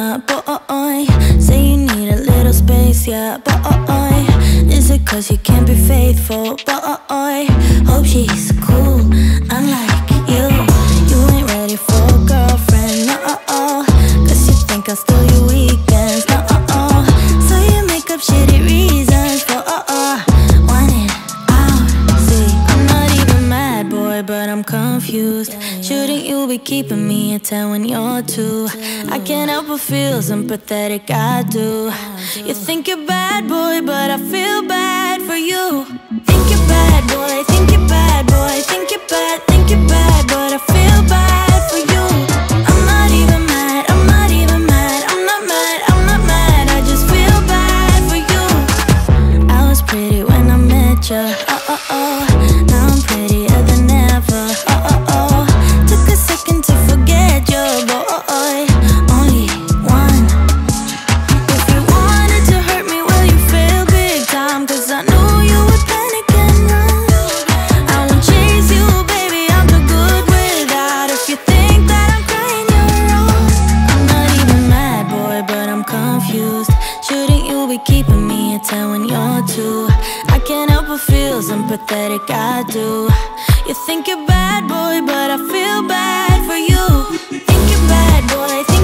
my boy. Say you need a little space, yeah, boy. Is it cause you can't be faithful, boy? Hope she's cool, unlike you. You ain't ready for a girlfriend, no. Cause you think I'll steal your weekends, no. So you make up shitty reasons for want it out. See, I'm not even mad, boy, but I'm confused. Shouldn't you be keeping me at 10 when you're 2? I can't help but feel sympathetic, I do. You think you're bad, boy, but I feel bad for you. Think you're bad, boy, think you're bad, boy. Think you're bad, but I feel bad for you. I'm not even mad, I'm not even mad. I'm not mad, I'm not mad, I just feel bad for you. I was pretty when I met ya, now I'm prettier than ever, Took a second to forget you, boy. Only one. If you wanted to hurt me, well, you failed big time. Cause I knew you would panic and run. I won't chase you, baby, I'm too good without. If you think that I'm crying, you're wrong. I'm not even mad, boy, but I'm confused. Shouldn't you be keeping me at 10 when you're 2? I can't help but feel sympathetic, I do. You think you're bad, boy, but I feel bad for you. Think you're bad, boy.